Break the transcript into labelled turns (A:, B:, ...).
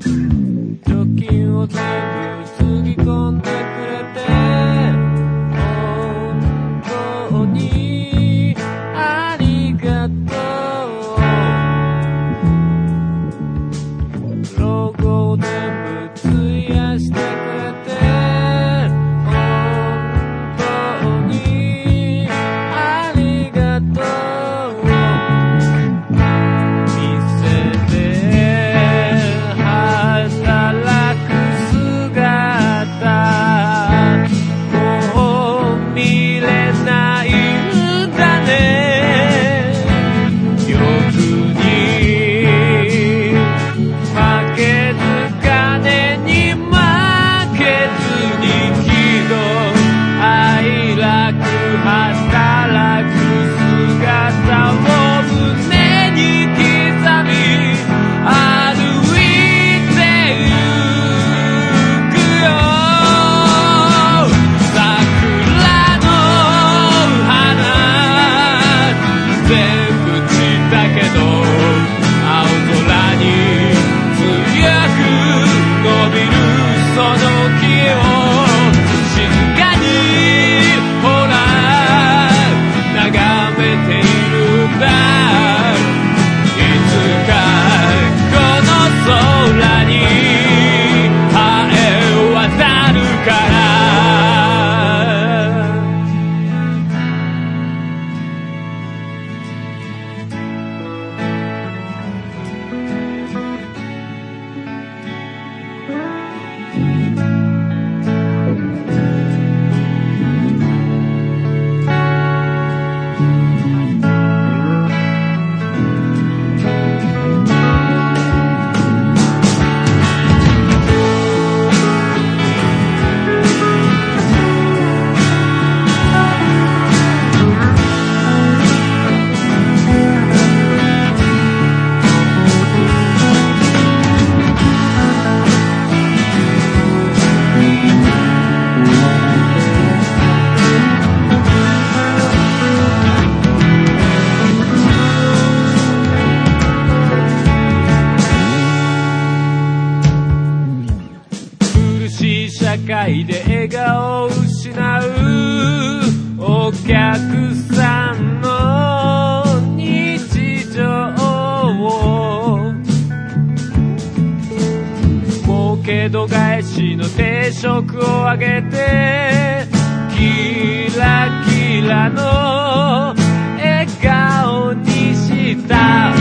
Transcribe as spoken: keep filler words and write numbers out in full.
A: 貯金を全部つぎ込んでくれて本当にありがとう。老後を全部費やしてくれて本当にありがとう。店で働く姿もう見れないんだね。欲に負けず金に負けずに喜怒哀楽働く姿を胸に刻み歩いてゆくよ。桜の花全部散ったけど青空に強く伸びるその木を静かにほら眺めているんだ。いつかこの空に晴れ渡るから。苦しい社会で笑顔を失うお客さんの日常を儲け度外視の定食をあげてキラキラの笑顔にした